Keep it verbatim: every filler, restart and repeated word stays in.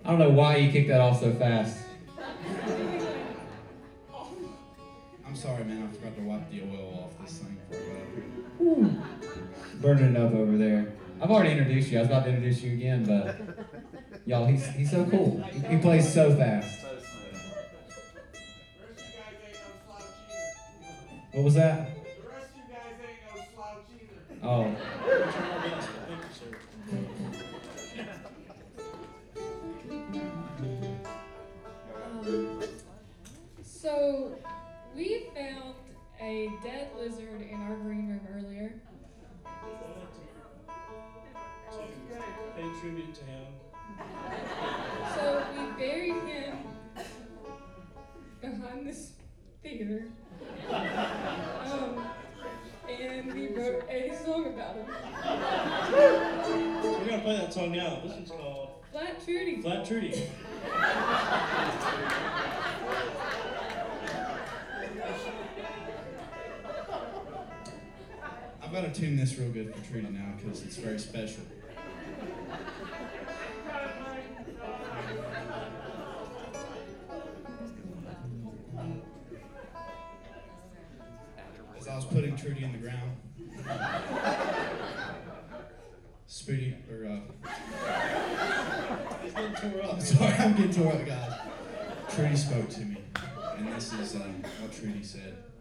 I don't know why you kicked that off so fast. I'm sorry, man. I forgot to wipe the oil off this thing before I got up here. Ooh. Burning it up over there. I've already introduced you. I was about to introduce you again, but y'all, he's he's so cool. He, he plays so fast. What was that? The rest of you guys ain't no slouch either. Oh. Um, so, we found a dead lizard in our green room earlier. Pay tribute to him. So, we buried him behind this theater. Um, and we wrote a song about him. We're gonna play that song now. This one's called Flat Trudy. Flat Trudy. I've got to tune this real good for Trudy now because it's very special. As I was putting Trudy in the ground, Spoody, or uh, He's getting tore up. I'm sorry, I'm getting tore up, guys. Trudy spoke to me, and this is um, what Trudy said.